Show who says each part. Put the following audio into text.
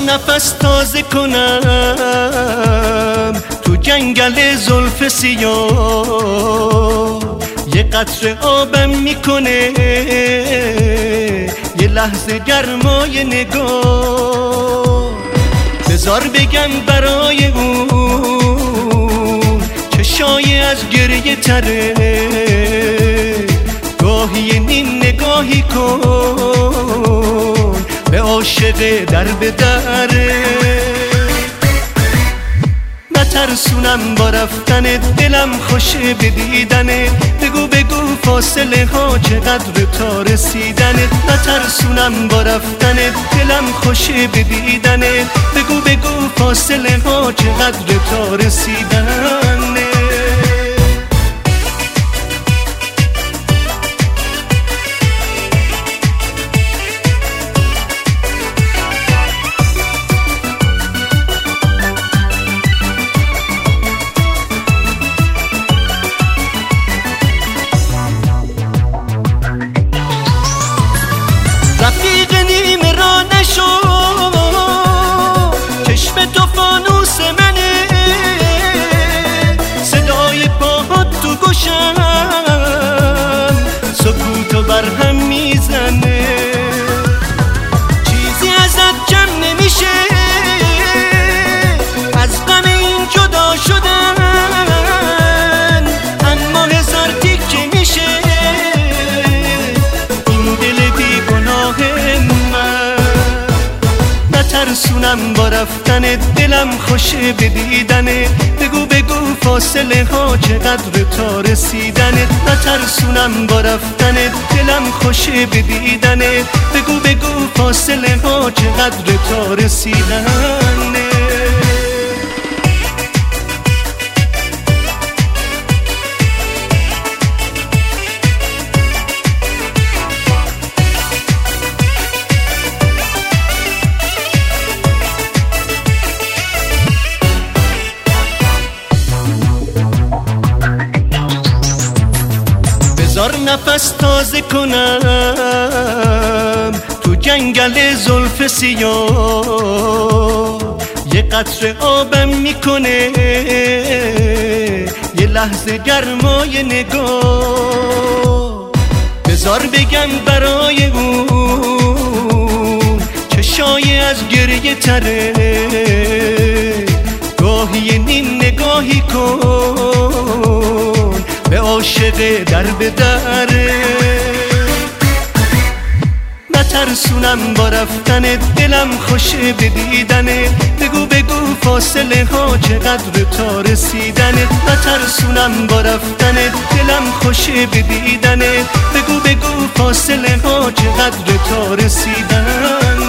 Speaker 1: نفس تازه کنم تو جنگل زلف سیاه، یه قطره آبم میکنه یه لحظه گرمای نگاه. بذار بگم برای اون چشای از گریه تره، گاهی نیم نگاهی کن به عاشق در به دره. نترسونم با رفتن دلم خوشه به دیدنه، بگو بگو فاصله ها چقدر تا رسیدنه. نترسونم با رفتن دلم خوشه به دیدنه، بگو بگو فاصله ها چقدر تا رسیدنه. رفیق نیم را نشو، چشم تو فانوس منه، صدای پاهات تو گوشم سکوتو برهم میزنه. چیزی ازت کم نمیشه از غم این جدا شدن، اما هزار تیکه میشه این دل بیگناه من. نترسونم با رفتن دلم خوشه به دیدنه، بگو بگو فاصله ها چقدر تا رسیدنه. نترسونم با رفتن دلم خوشه به دیدنه، بگو بگو فاصله ها چقدر تا رسیدنه. بذار نفس تازه کنم تو جنگل زلف سیاه، یه قطره آبم میکنه یه لحظه گرمای نگاه. بذار بگم برای اون چشای از گریه تره، گاهی نیم نگاهی کن به عاشق در به دره. نترسونم با رفتن دلم خوشه به دیدنه، بگو بگو فاصله ها چقدر تا رسیدنه. نترسونم با رفتن دلم خوشه به دیدنه، بگو بگو فاصله ها چقدر تا رسیدنه.